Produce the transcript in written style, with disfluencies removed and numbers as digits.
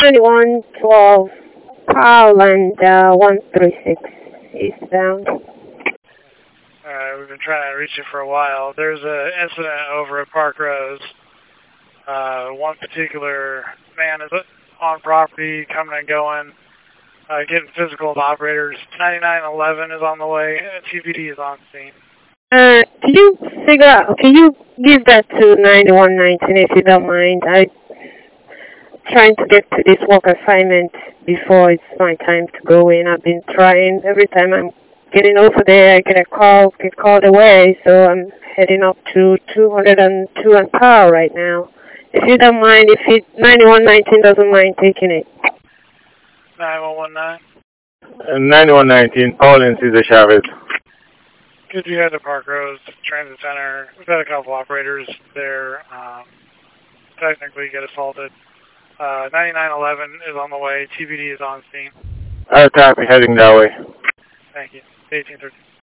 9112 Powland 136 eastbound. Alright, we've been trying to reach you for a while. There's an incident over at Park Rose. One particular man is on property, coming and going, getting physical with operators. 9911 is on the way. TPD is on scene. Can you figure out, can you give that to 9119 if you don't mind? I'm trying to get to this work assignment before it's my time to go in. I've been trying. Every time I'm getting over there, I get a call, get called away, so I'm heading up to 202 and Powell right now. If you don't mind, if 9119 doesn't mind taking it. 9119. 9119, Pauline Cesar Chavez. Could you head to Park Rose Transit Center? We've had a couple operators there technically get assaulted. 9911 is on the way. TBD is on scene. Copy, heading that way. Thank you. 1813.